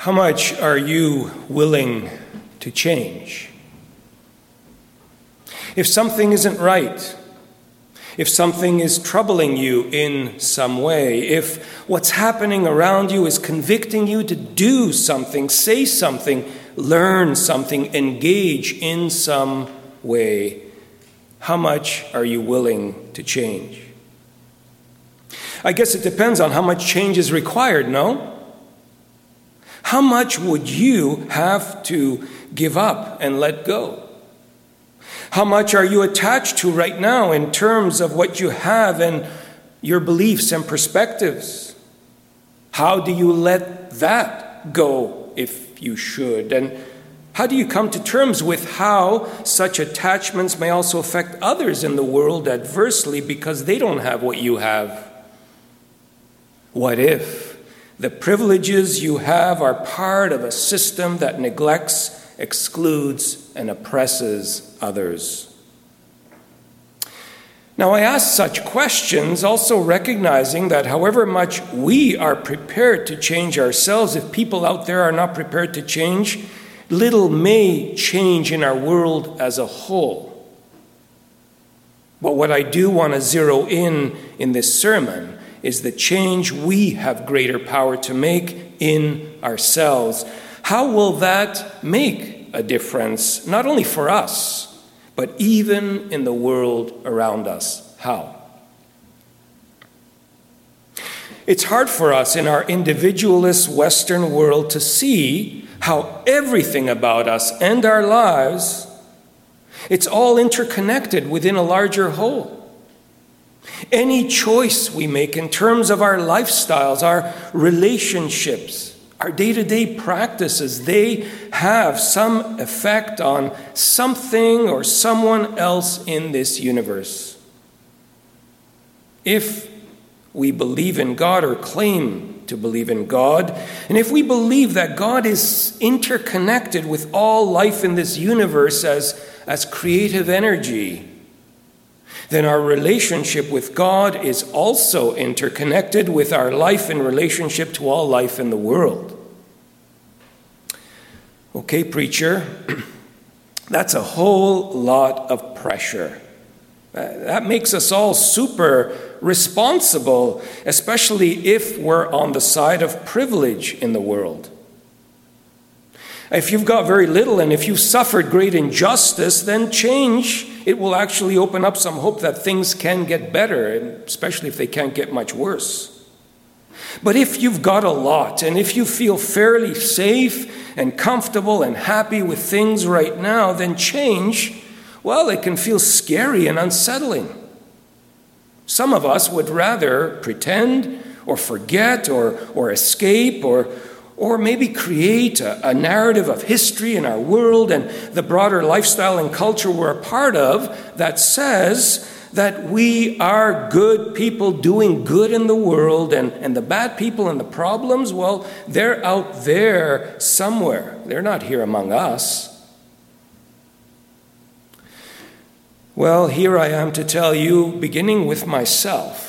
How much are you willing to change? If something isn't right, if something is troubling you in some way, if what's happening around you is convicting you to do something, say something, learn something, engage in some way, how much are you willing to change? I guess it depends on how much change is required, no? How much would you have to give up and let go? How much are you attached to right now in terms of what you have and your beliefs and perspectives? How do you let that go if you should? And how do you come to terms with how such attachments may also affect others in the world adversely because they don't have what you have? What if the privileges you have are part of a system that neglects, excludes, and oppresses others? Now, I ask such questions also recognizing that however much we are prepared to change ourselves, if people out there are not prepared to change, little may change in our world as a whole. But what I do want to zero in this sermon is the change we have greater power to make in ourselves. How will that make a difference, not only for us, but even in the world around us? How? It's hard for us in our individualist Western world to see how everything about us and our lives, it's all interconnected within a larger whole. Any choice we make in terms of our lifestyles, our relationships, our day-to-day practices, they have some effect on something or someone else in this universe. If we believe in God or claim to believe in God, and if we believe that God is interconnected with all life in this universe as creative energy, then our relationship with God is also interconnected with our life in relationship to all life in the world. Okay, preacher, that's a whole lot of pressure. That makes us all super responsible, especially if we're on the side of privilege in the world. If you've got very little and if you've suffered great injustice, then change, it will actually open up some hope that things can get better, especially if they can't get much worse. But if you've got a lot and if you feel fairly safe and comfortable and happy with things right now, then change, well, it can feel scary and unsettling. Some of us would rather pretend or forget or escape or maybe create a narrative of history in our world and the broader lifestyle and culture we're a part of that says that we are good people doing good in the world and the bad people and the problems, well, they're out there somewhere. They're not here among us. Well, here I am to tell you, beginning with myself,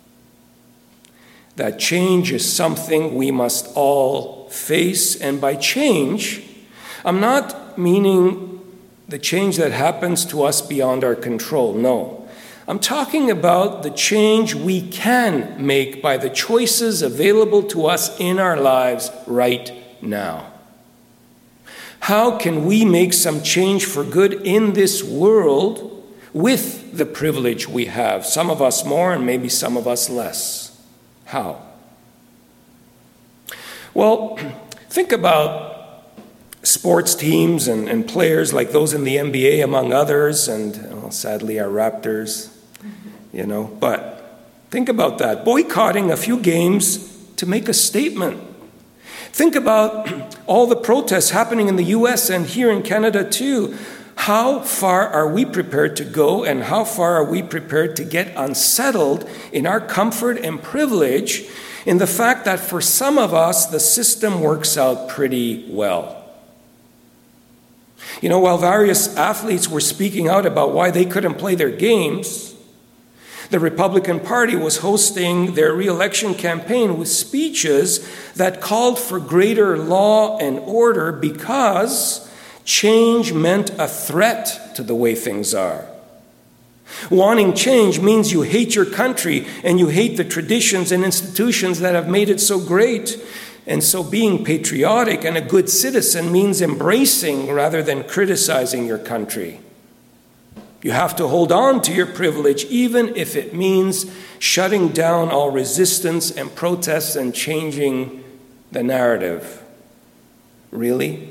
that change is something we must all face. And by change, I'm not meaning the change that happens to us beyond our control. No. I'm talking about the change we can make by the choices available to us in our lives right now. How can we make some change for good in this world with the privilege we have? Some of us more and maybe some of us less. How? Well, think about sports teams and players like those in the NBA, among others, and sadly our Raptors, But think about that. Boycotting a few games to make a statement. Think about all the protests happening in the U.S. and here in Canada too. How far are we prepared to go, and how far are we prepared to get unsettled in our comfort and privilege in the fact that for some of us, the system works out pretty well? While various athletes were speaking out about why they couldn't play their games, The Republican Party was hosting their re-election campaign with speeches that called for greater law and order because change meant a threat to the way things are. Wanting change means you hate your country and you hate the traditions and institutions that have made it so great. And so being patriotic and a good citizen means embracing rather than criticizing your country. You have to hold on to your privilege, even if it means shutting down all resistance and protests and changing the narrative. Really?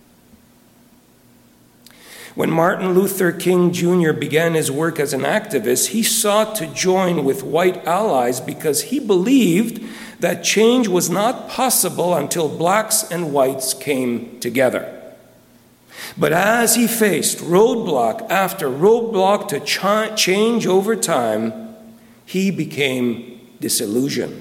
When Martin Luther King Jr. began his work as an activist, he sought to join with white allies because he believed that change was not possible until blacks and whites came together. But as he faced roadblock after roadblock to change over time, he became disillusioned.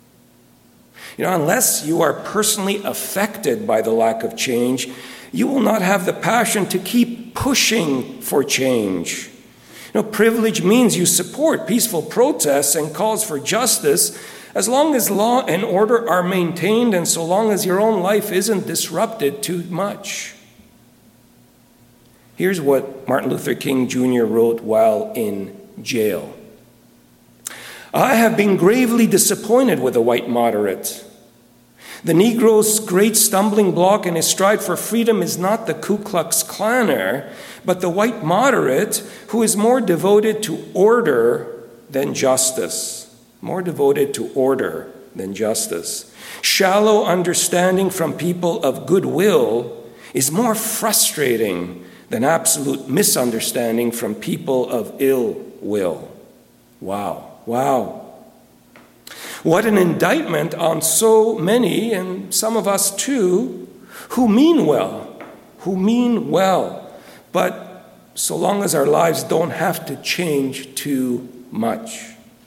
Unless you are personally affected by the lack of change, you will not have the passion to keep pushing for change. Privilege means you support peaceful protests and calls for justice as long as law and order are maintained and so long as your own life isn't disrupted too much. Here's what Martin Luther King Jr. wrote while in jail. I have been gravely disappointed with the white moderate. The Negro's great stumbling block in his stride for freedom is not the Ku Klux Klaner, but the white moderate who is more devoted to order than justice. More devoted to order than justice. Shallow understanding from people of goodwill is more frustrating than absolute misunderstanding from people of ill will. Wow. What an indictment on so many, and some of us too, who mean well, but so long as our lives don't have to change too much.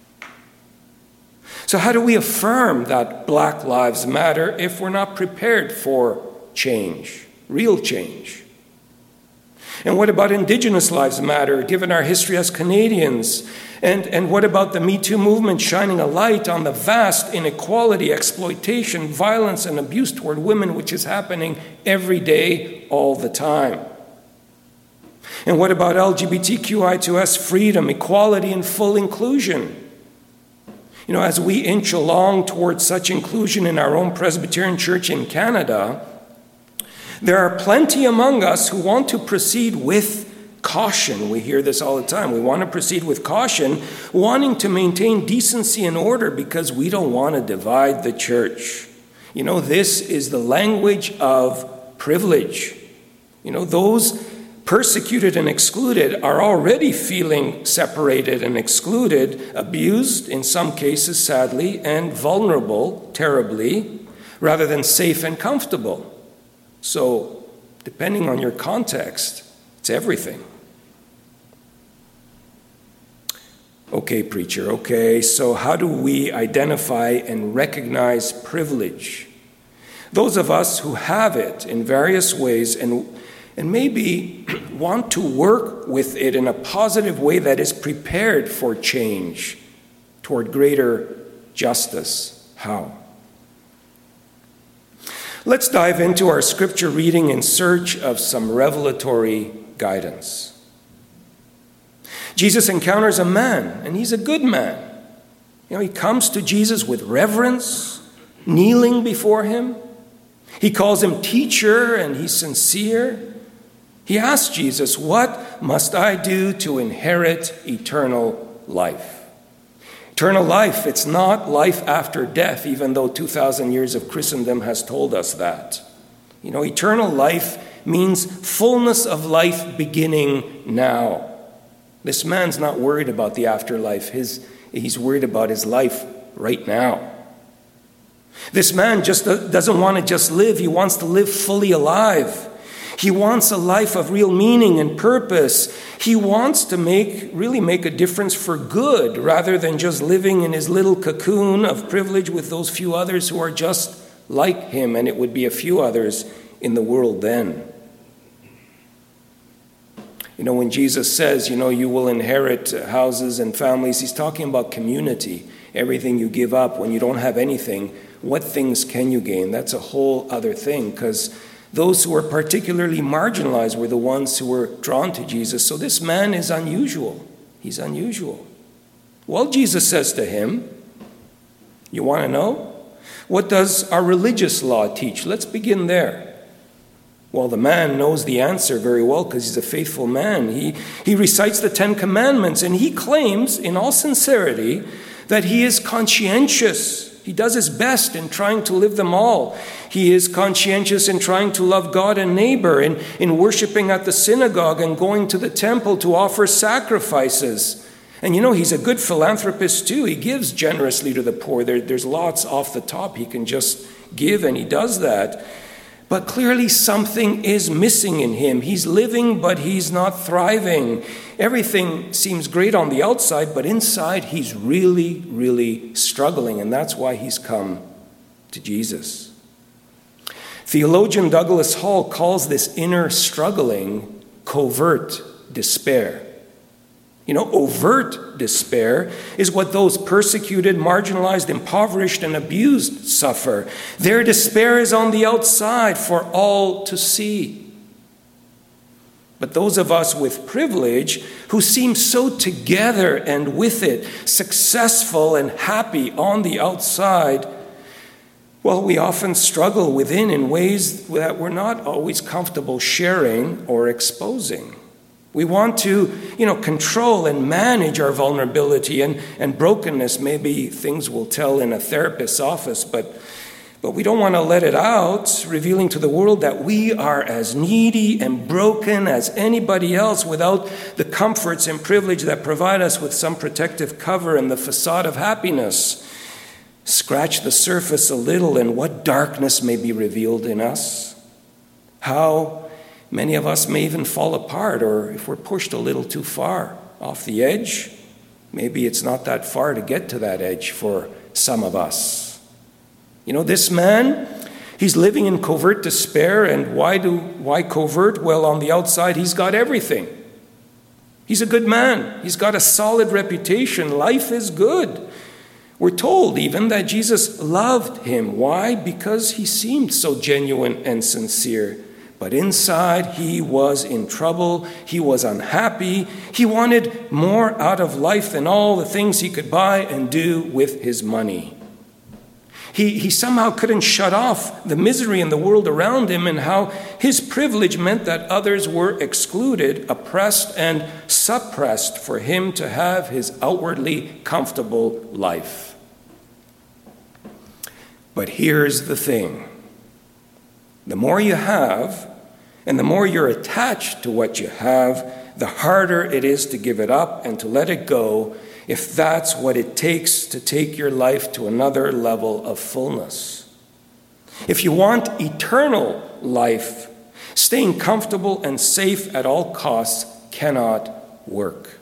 So how do we affirm that Black Lives Matter if we're not prepared for change, real change? And what about Indigenous Lives Matter, given our history as Canadians? And what about the Me Too movement shining a light on the vast inequality, exploitation, violence, and abuse toward women, which is happening every day, all the time? And what about LGBTQI2S freedom, equality, and full inclusion? As we inch along towards such inclusion in our own Presbyterian Church in Canada, there are plenty among us who want to proceed with caution. We hear this all the time. We want to proceed with caution, wanting to maintain decency and order because we don't want to divide the church. This is the language of privilege. Those persecuted and excluded are already feeling separated and excluded, abused in some cases, sadly, and vulnerable, terribly, rather than safe and comfortable. So, depending on your context, it's everything. Okay, preacher, okay, so how do we identify and recognize privilege? Those of us who have it in various ways and maybe want to work with it in a positive way that is prepared for change toward greater justice. How? Let's dive into our scripture reading in search of some revelatory guidance. Jesus encounters a man, and he's a good man. He comes to Jesus with reverence, kneeling before him. He calls him teacher, and he's sincere. He asks Jesus, "What must I do to inherit eternal life?" Eternal life, it's not life after death, even though 2,000 years of Christendom has told us that. Eternal life means fullness of life beginning now. This man's not worried about the afterlife. He's worried about his life right now. This man just doesn't want to just live. He wants to live fully alive. He wants a life of real meaning and purpose. He wants to really make a difference for good rather than just living in his little cocoon of privilege with those few others who are just like him, and it would be a few others in the world then. When Jesus says, you will inherit houses and families, he's talking about community. Everything you give up when you don't have anything, what things can you gain? That's a whole other thing, because those who were particularly marginalized were the ones who were drawn to Jesus. So this man is unusual. He's unusual. Well, Jesus says to him, you want to know? What does our religious law teach? Let's begin there. Well, the man knows the answer very well because he's a faithful man. He recites the 10 Commandments, and he claims in all sincerity that he is conscientious. He does his best in trying to live them all. He is conscientious in trying to love God and neighbor, in worshiping at the synagogue and going to the temple to offer sacrifices. And he's a good philanthropist too. He gives generously to the poor. There's lots off the top he can just give, and he does that. But clearly something is missing in him. He's living, but he's not thriving. Everything seems great on the outside, but inside he's really, really struggling. And that's why he's come to Jesus. Theologian Douglas Hall calls this inner struggling covert despair. Overt despair is what those persecuted, marginalized, impoverished, and abused suffer. Their despair is on the outside for all to see. But those of us with privilege who seem so together and with it, successful and happy on the outside, well, we often struggle within in ways that we're not always comfortable sharing or exposing. We want to, control and manage our vulnerability and brokenness. Maybe things we'll tell in a therapist's office, but we don't want to let it out, revealing to the world that we are as needy and broken as anybody else without the comforts and privilege that provide us with some protective cover and the facade of happiness. Scratch the surface a little, and what darkness may be revealed in us. How many of us may even fall apart, or if we're pushed a little too far off the edge, maybe it's not that far to get to that edge for some of us. This man, he's living in covert despair, and why covert? Well, on the outside, he's got everything. He's a good man. He's got a solid reputation. Life is good. We're told even that Jesus loved him. Why? Because he seemed so genuine and sincere. But inside, he was in trouble. He was unhappy. He wanted more out of life than all the things he could buy and do with his money. He somehow couldn't shut off the misery in the world around him, and how his privilege meant that others were excluded, oppressed, and suppressed for him to have his outwardly comfortable life. But here's the thing. The more you have, and the more you're attached to what you have, the harder it is to give it up and to let it go, if that's what it takes to take your life to another level of fullness. If you want eternal life, staying comfortable and safe at all costs cannot work.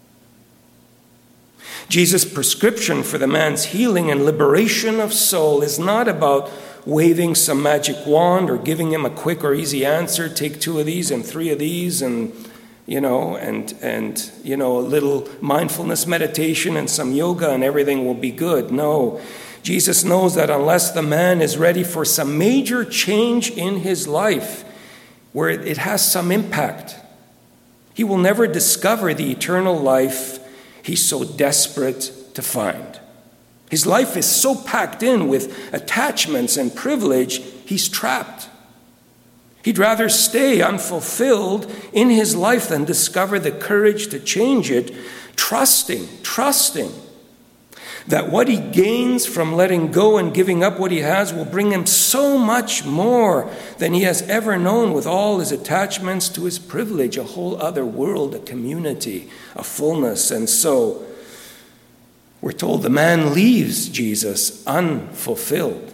Jesus' prescription for the man's healing and liberation of soul is not about waving some magic wand or giving him a quick or easy answer. Take 2 of these and 3 of these, and a little mindfulness meditation and some yoga, and everything will be good. No, Jesus knows that unless the man is ready for some major change in his life, where it has some impact, he will never discover the eternal life he's so desperate to find. His life is so packed in with attachments and privilege, he's trapped. He'd rather stay unfulfilled in his life than discover the courage to change it, trusting that what he gains from letting go and giving up what he has will bring him so much more than he has ever known, with all his attachments to his privilege, a whole other world, a community, a fullness. And so we're told the man leaves Jesus unfulfilled.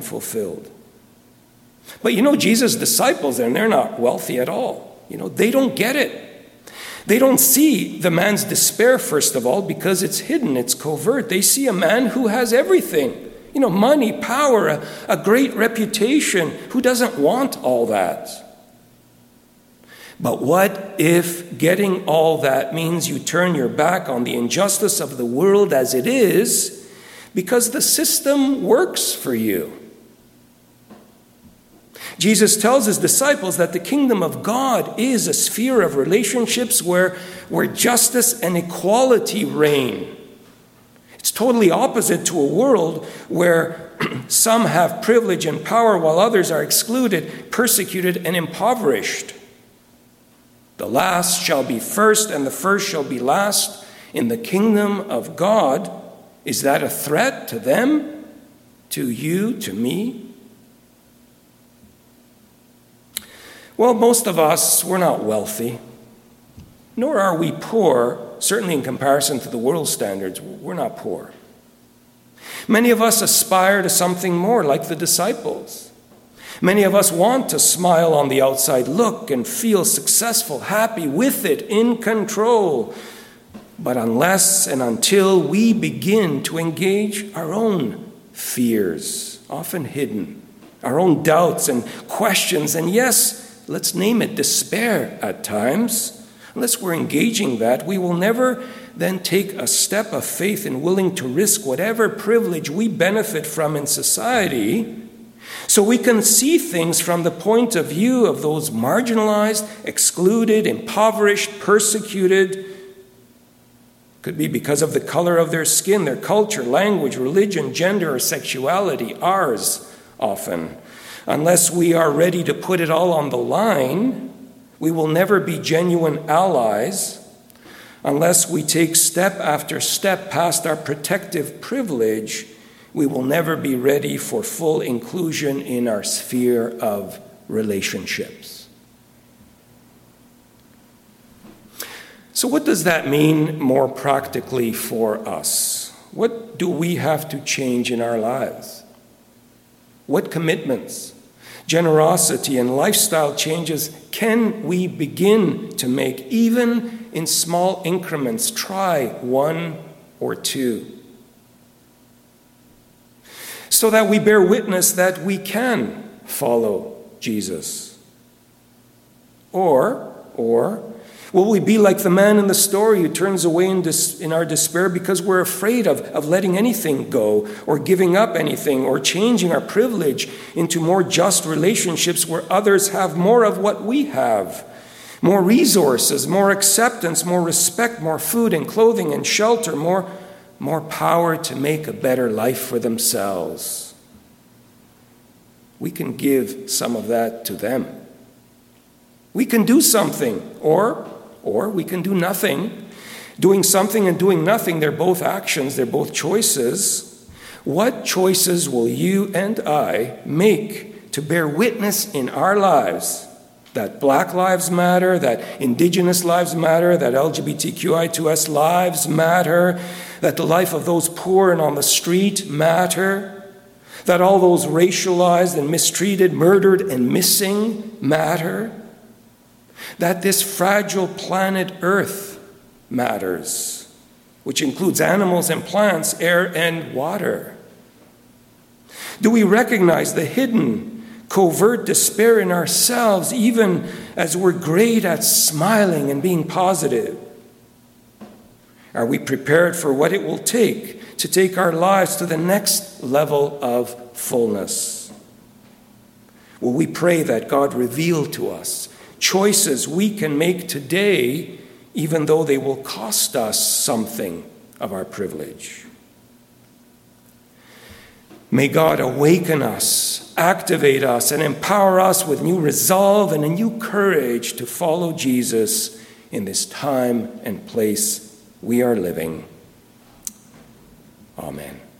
But Jesus' disciples, and they're not wealthy at all. They don't get it. They don't see the man's despair, first of all, because it's hidden, it's covert. They see a man who has everything. Money, power, a great reputation. Who doesn't want all that? But what if getting all that means you turn your back on the injustice of the world as it is because the system works for you? Jesus tells his disciples that the kingdom of God is a sphere of relationships where justice and equality reign. It's totally opposite to a world where some have privilege and power while others are excluded, persecuted, and impoverished. The last shall be first, and the first shall be last in the kingdom of God. Is that a threat to them, to you, to me? Well, most of us, we're not wealthy, nor are we poor, certainly in comparison to the world's standards. We're not poor. Many of us aspire to something more, like the disciples. Many of us want to smile on the outside, look and feel successful, happy with it, in control. But unless and until we begin to engage our own fears, often hidden, our own doubts and questions, and yes, let's name it despair at times, unless we're engaging that, we will never then take a step of faith and willing to risk whatever privilege we benefit from in society, so we can see things from the point of view of those marginalized, excluded, impoverished, persecuted. Could be because of the color of their skin, their culture, language, religion, gender, or sexuality, ours often. Unless we are ready to put it all on the line, we will never be genuine allies. Unless we take step after step past our protective privilege, we will never be ready for full inclusion in our sphere of relationships. So what does that mean more practically for us? What do we have to change in our lives? What commitments, generosity, and lifestyle changes can we begin to make, even in small increments? Try one or two. So that we bear witness that we can follow Jesus. Or will we be like the man in the story who turns away in our despair because we're afraid of letting anything go, or giving up anything, or changing our privilege into more just relationships where others have more of what we have? More resources, more acceptance, more respect, more food and clothing and shelter, more power to make a better life for themselves. We can give some of that to them. We can do something, or we can do nothing. Doing something and doing nothing, they're both actions, they're both choices. What choices will you and I make to bear witness in our lives that Black lives matter, that Indigenous lives matter, that LGBTQI2S lives matter, that the life of those poor and on the street matter, that all those racialized and mistreated, murdered and missing matter, that this fragile planet Earth matters, which includes animals and plants, air and water? Do we recognize the hidden, covert despair in ourselves, even as we're great at smiling and being positive? Are we prepared for what it will take to take our lives to the next level of fullness? Will we pray that God reveal to us choices we can make today, even though they will cost us something of our privilege? May God awaken us, activate us, and empower us with new resolve and a new courage to follow Jesus in this time and place we are living. Amen.